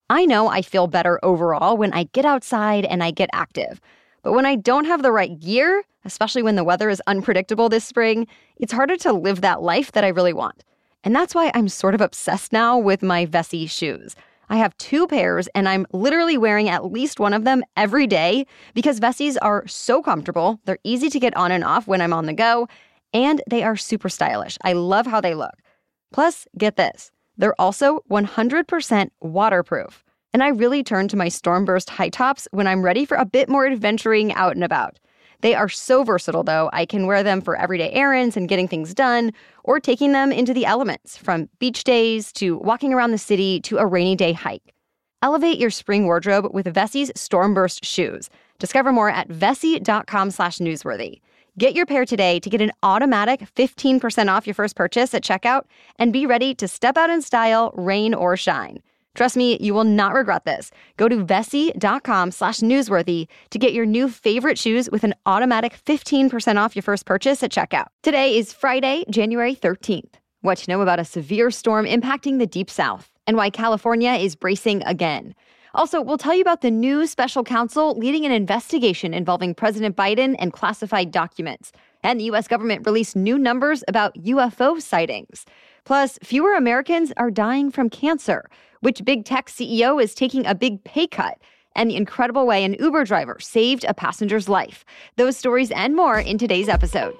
I know I feel better overall when I get outside and I get active. But when I don't have the right gear, especially when the weather is unpredictable this spring, it's harder to live that life that I really want. And that's why I'm sort of obsessed now with my Vessi shoes. I have 2 pairs, and I'm literally wearing at least one of them every day because Vessis are so comfortable, they're easy to get on and off when I'm on the go, and they are super stylish. I love how they look. Plus, get this, they're also 100% waterproof. And I really turn to my Stormburst high tops when I'm ready for a bit more adventuring out and about. They are so versatile, though. I can wear them for everyday errands and getting things done, or taking them into the elements, from beach days to walking around the city to a rainy day hike. Elevate your spring wardrobe with Vessi's Stormburst shoes. Discover more at vessi.com/newsworthy. Get your pair today to get an automatic 15% off your first purchase at checkout and be ready to step out in style, rain or shine. Trust me, you will not regret this. Go to vessi.com/newsworthy to get your new favorite shoes with an automatic 15% off your first purchase at checkout. Today is Friday, January 13th. What to know about a severe storm impacting the Deep South and why California is bracing again. Also, we'll tell you about the new special counsel leading an investigation involving President Biden and classified documents. And the U.S. government released new numbers about UFO sightings. Plus, fewer Americans are dying from cancer. Which big tech CEO is taking a big pay cut? And the incredible way an Uber driver saved a passenger's life. Those stories and more in today's episode.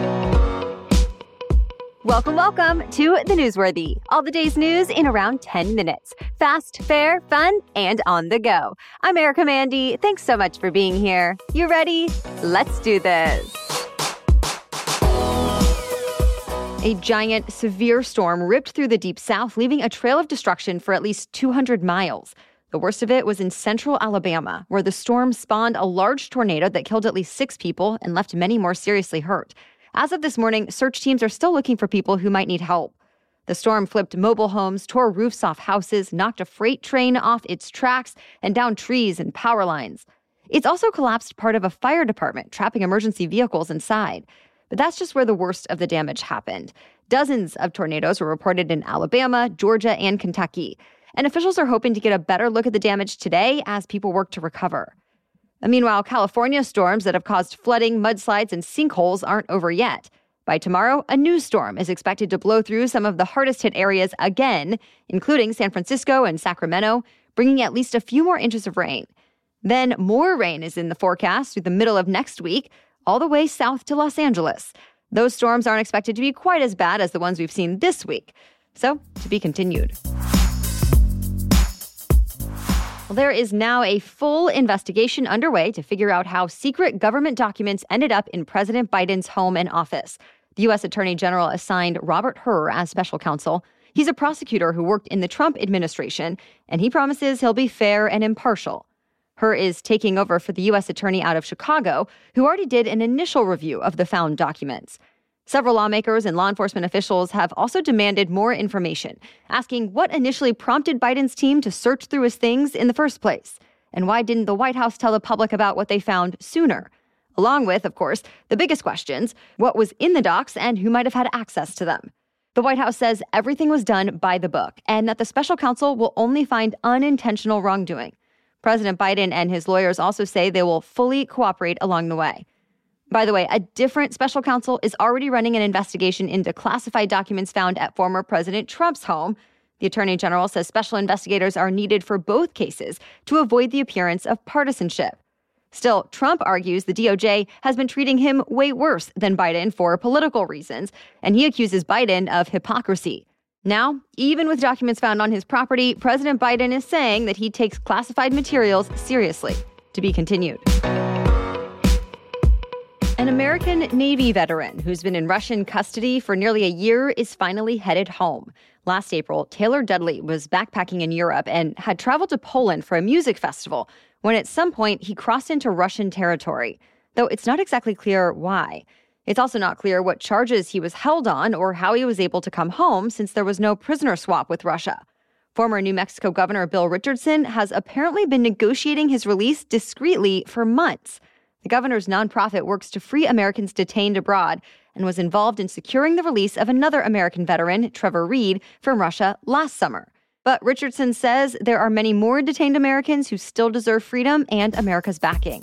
Welcome to The Newsworthy. All the day's news in around 10 minutes. Fast, fair, fun, and on the go. I'm Erica Mandy. Thanks so much for being here. You ready? Let's do this. A giant, severe storm ripped through the Deep South, leaving a trail of destruction for at least 200 miles. The worst of it was in central Alabama, where the storm spawned a large tornado that killed at least 6 people and left many more seriously hurt. As of this morning, search teams are still looking for people who might need help. The storm flipped mobile homes, tore roofs off houses, knocked a freight train off its tracks, and down trees and power lines. It's also collapsed part of a fire department, trapping emergency vehicles inside. But that's just where the worst of the damage happened. Dozens of tornadoes were reported in Alabama, Georgia, and Kentucky. And officials are hoping to get a better look at the damage today as people work to recover. Meanwhile, California storms that have caused flooding, mudslides, and sinkholes aren't over yet. By tomorrow, a new storm is expected to blow through some of the hardest hit areas again, including San Francisco and Sacramento, bringing at least a few more inches of rain. Then more rain is in the forecast through the middle of next week, all the way south to Los Angeles. Those storms aren't expected to be quite as bad as the ones we've seen this week. So, to be continued. Well, there is now a full investigation underway to figure out how secret government documents ended up in President Biden's home and office. The U.S. Attorney General assigned Robert Hur as special counsel. He's a prosecutor who worked in the Trump administration, and he promises he'll be fair and impartial. Hur is taking over for the U.S. attorney out of Chicago, who already did an initial review of the found documents. Several lawmakers and law enforcement officials have also demanded more information, asking what initially prompted Biden's team to search through his things in the first place, and why didn't the White House tell the public about what they found sooner? Along with, of course, the biggest questions, what was in the docs and who might have had access to them. The White House says everything was done by the book, and that the special counsel will only find unintentional wrongdoing. President Biden and his lawyers also say they will fully cooperate along the way. By the way, a different special counsel is already running an investigation into classified documents found at former President Trump's home. The Attorney General says special investigators are needed for both cases to avoid the appearance of partisanship. Still, Trump argues the DOJ has been treating him way worse than Biden for political reasons, and he accuses Biden of hypocrisy. Now, even with documents found on his property, President Biden is saying that he takes classified materials seriously. To be continued. An American Navy veteran who's been in Russian custody for nearly a year is finally headed home. Last April, Taylor Dudley was backpacking in Europe and had traveled to Poland for a music festival when at some point he crossed into Russian territory, though it's not exactly clear why. It's also not clear what charges he was held on or how he was able to come home since there was no prisoner swap with Russia. Former New Mexico Governor Bill Richardson has apparently been negotiating his release discreetly for months. The governor's nonprofit works to free Americans detained abroad and was involved in securing the release of another American veteran, Trevor Reed, from Russia last summer. But Richardson says there are many more detained Americans who still deserve freedom and America's backing.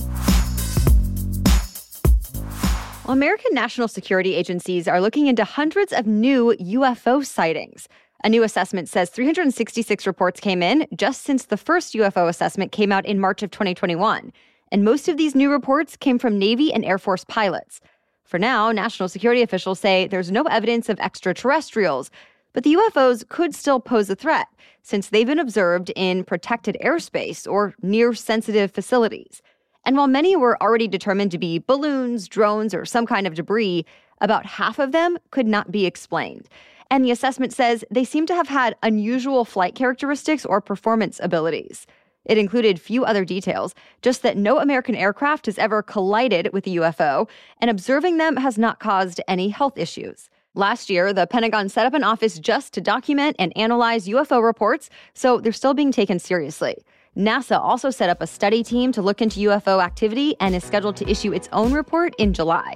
Well, American national security agencies are looking into hundreds of new UFO sightings. A new assessment says 366 reports came in just since the first UFO assessment came out in March of 2021. And most of these new reports came from Navy and Air Force pilots. For now, national security officials say there's no evidence of extraterrestrials, but the UFOs could still pose a threat since they've been observed in protected airspace or near sensitive facilities. And while many were already determined to be balloons, drones, or some kind of debris, about half of them could not be explained. And the assessment says they seem to have had unusual flight characteristics or performance abilities. It included few other details, just that no American aircraft has ever collided with a UFO, and observing them has not caused any health issues. Last year, the Pentagon set up an office just to document and analyze UFO reports, so they're still being taken seriously. NASA also set up a study team to look into UFO activity and is scheduled to issue its own report in July.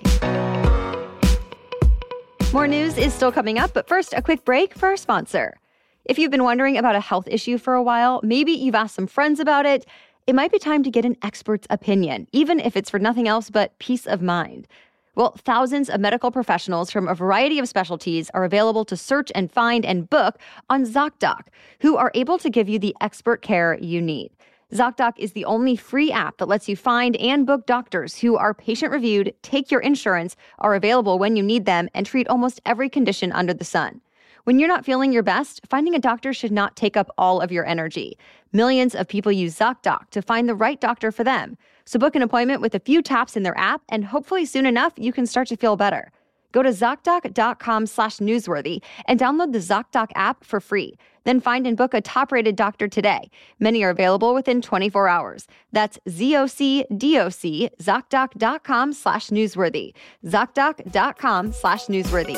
More news is still coming up, but first, a quick break for our sponsor. If you've been wondering about a health issue for a while, maybe you've asked some friends about it, it might be time to get an expert's opinion, even if it's for nothing else but peace of mind. Well, thousands of medical professionals from a variety of specialties are available to search and find and book on ZocDoc, who are able to give you the expert care you need. ZocDoc is the only free app that lets you find and book doctors who are patient-reviewed, take your insurance, are available when you need them, and treat almost every condition under the sun. When you're not feeling your best, finding a doctor should not take up all of your energy. Millions of people use ZocDoc to find the right doctor for them. So book an appointment with a few taps in their app, and hopefully soon enough, you can start to feel better. Go to ZocDoc.com/newsworthy and download the ZocDoc app for free. Then find and book a top-rated doctor today. Many are available within 24 hours. That's ZocDoc, ZocDoc.com/newsworthy. ZocDoc.com/newsworthy.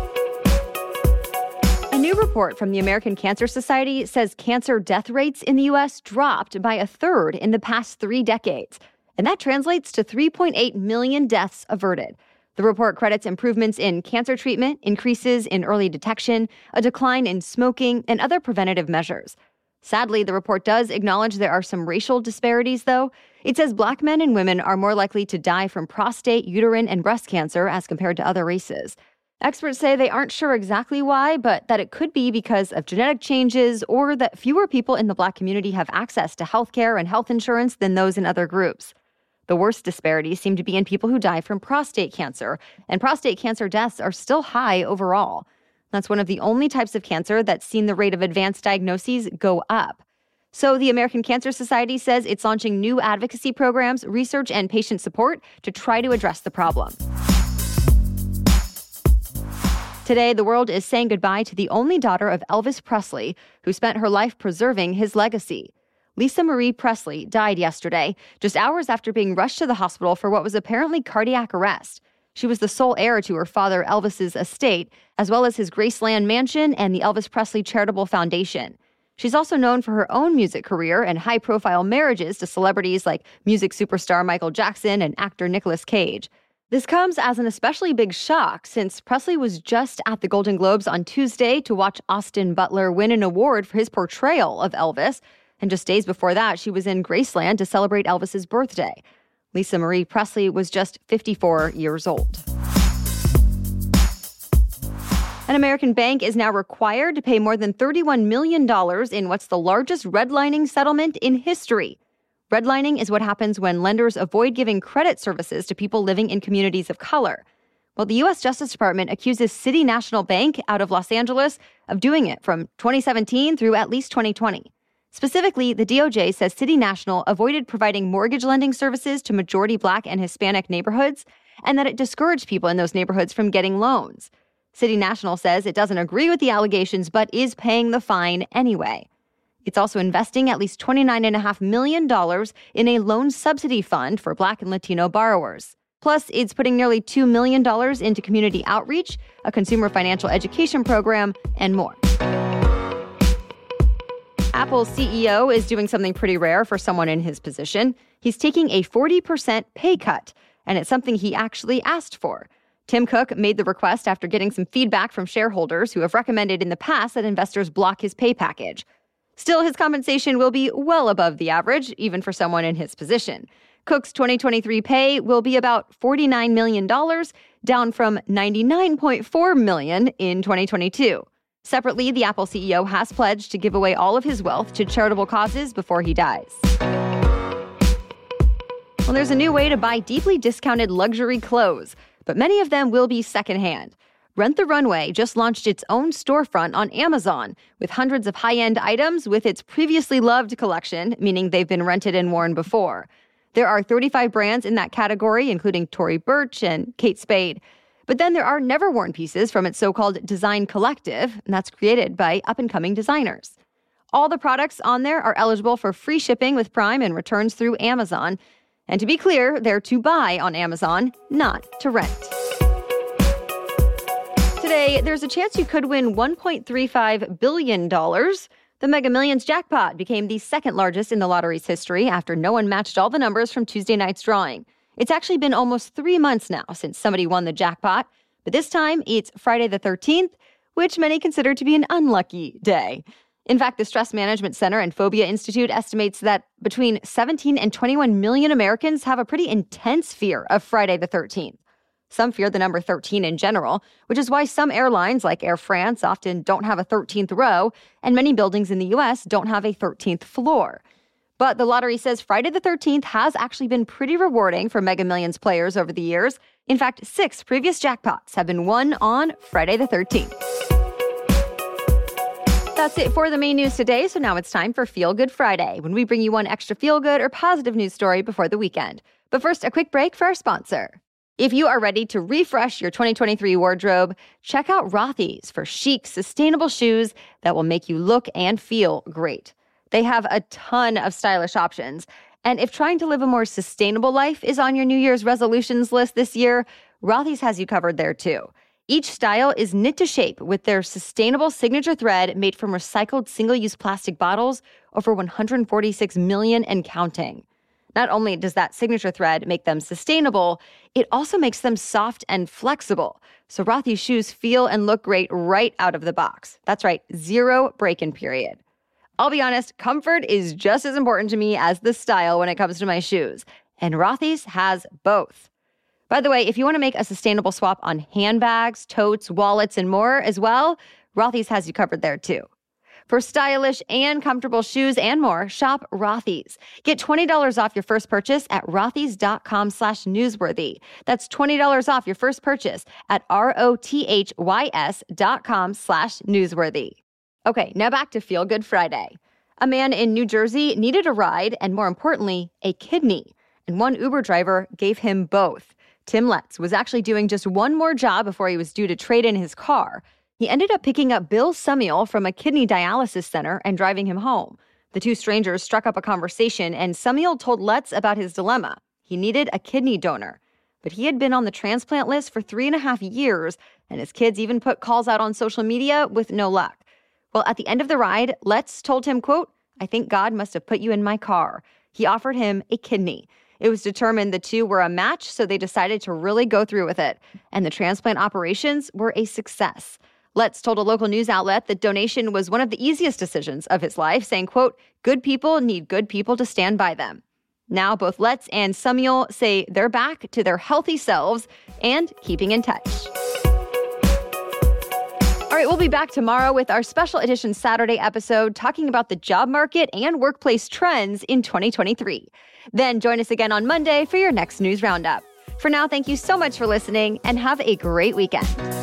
A new report from the American Cancer Society says cancer death rates in the U.S. dropped by a third in the past 3 decades. And that translates to 3.8 million deaths averted. The report credits improvements in cancer treatment, increases in early detection, a decline in smoking, and other preventative measures. Sadly, the report does acknowledge there are some racial disparities, though. It says Black men and women are more likely to die from prostate, uterine, and breast cancer as compared to other races. Experts say they aren't sure exactly why, but that it could be because of genetic changes or that fewer people in the Black community have access to healthcare and health insurance than those in other groups. The worst disparities seem to be in people who die from prostate cancer, and prostate cancer deaths are still high overall. That's one of the only types of cancer that's seen the rate of advanced diagnoses go up. So the American Cancer Society says it's launching new advocacy programs, research, and patient support to try to address the problem. Today, the world is saying goodbye to the only daughter of Elvis Presley, who spent her life preserving his legacy. Lisa Marie Presley died yesterday, just hours after being rushed to the hospital for what was apparently cardiac arrest. She was the sole heir to her father Elvis's estate, as well as his Graceland mansion and the Elvis Presley Charitable Foundation. She's also known for her own music career and high-profile marriages to celebrities like music superstar Michael Jackson and actor Nicolas Cage. This comes as an especially big shock since Presley was just at the Golden Globes on Tuesday to watch Austin Butler win an award for his portrayal of Elvis. And just days before that, she was in Graceland to celebrate Elvis's birthday. Lisa Marie Presley was just 54 years old. An American bank is now required to pay more than $31 million in what's the largest redlining settlement in history. Redlining is what happens when lenders avoid giving credit services to people living in communities of color. Well, the U.S. Justice Department accuses City National Bank out of Los Angeles of doing it from 2017 through at least 2020. Specifically, the DOJ says City National avoided providing mortgage lending services to majority Black and Hispanic neighborhoods, and that it discouraged people in those neighborhoods from getting loans. City National says it doesn't agree with the allegations, but is paying the fine anyway. It's also investing at least $29.5 million in a loan subsidy fund for Black and Latino borrowers. Plus, it's putting nearly $2 million into community outreach, a consumer financial education program, and more. Apple's CEO is doing something pretty rare for someone in his position. He's taking a 40% pay cut, and it's something he actually asked for. Tim Cook made the request after getting some feedback from shareholders who have recommended in the past that investors block his pay package. Still, his compensation will be well above the average, even for someone in his position. Cook's 2023 pay will be about $49 million, down from $99.4 million in 2022. Separately, the Apple CEO has pledged to give away all of his wealth to charitable causes before he dies. Well, there's a new way to buy deeply discounted luxury clothes, but many of them will be secondhand. Rent the Runway just launched its own storefront on Amazon with hundreds of high-end items with its previously loved collection, meaning they've been rented and worn before. There are 35 brands in that category, including Tory Burch and Kate Spade. But then there are never-worn pieces from its so-called design collective, and that's created by up-and-coming designers. All the products on there are eligible for free shipping with Prime and returns through Amazon. And to be clear, they're to buy on Amazon, not to rent. Today, there's a chance you could win $1.35 billion. The Mega Millions jackpot became the second largest in the lottery's history after no one matched all the numbers from Tuesday night's drawing. It's actually been almost 3 months now since somebody won the jackpot, but this time it's Friday the 13th, which many consider to be an unlucky day. In fact, the Stress Management Center and Phobia Institute estimates that between 17 and 21 million Americans have a pretty intense fear of Friday the 13th. Some fear the number 13 in general, which is why some airlines like Air France often don't have a 13th row, and many buildings in the U.S. don't have a 13th floor. But the lottery says Friday the 13th has actually been pretty rewarding for Mega Millions players over the years. In fact, 6 previous jackpots have been won on Friday the 13th. That's it for the main news today, so now it's time for Feel Good Friday, when we bring you one extra feel-good or positive news story before the weekend. But first, a quick break for our sponsor. If you are ready to refresh your 2023 wardrobe, check out Rothy's for chic, sustainable shoes that will make you look and feel great. They have a ton of stylish options. And if trying to live a more sustainable life is on your New Year's resolutions list this year, Rothy's has you covered there too. Each style is knit to shape with their sustainable signature thread made from recycled single-use plastic bottles, over 146 million and counting. Not only does that signature thread make them sustainable, it also makes them soft and flexible. So Rothy's shoes feel and look great right out of the box. That's right, 0 break-in period. I'll be honest, comfort is just as important to me as the style when it comes to my shoes. And Rothy's has both. By the way, if you want to make a sustainable swap on handbags, totes, wallets, and more as well, Rothy's has you covered there too. For stylish and comfortable shoes and more, shop Rothy's. Get $20 off your first purchase at rothys.com/newsworthy. That's $20 off your first purchase at rothys.com/newsworthy. Okay, now back to Feel Good Friday. A man in New Jersey needed a ride and, more importantly, a kidney. And one Uber driver gave him both. Tim Letts was actually doing just one more job before he was due to trade in his car. He ended up picking up Bill Samuel from a kidney dialysis center and driving him home. The two strangers struck up a conversation, and Samuel told Letts about his dilemma. He needed a kidney donor. But he had been on the transplant list for 3.5 years, and his kids even put calls out on social media with no luck. Well, at the end of the ride, Letts told him, quote, "I think God must have put you in my car." He offered him a kidney. It was determined the two were a match, so they decided to really go through with it. And the transplant operations were a success. Letts told a local news outlet that donation was one of the easiest decisions of his life, saying, quote, "Good people need good people to stand by them." Now, both Letts and Samuel say they're back to their healthy selves and keeping in touch. All right, we'll be back tomorrow with our special edition Saturday episode talking about the job market and workplace trends in 2023. Then join us again on Monday for your next news roundup. For now, thank you so much for listening and have a great weekend.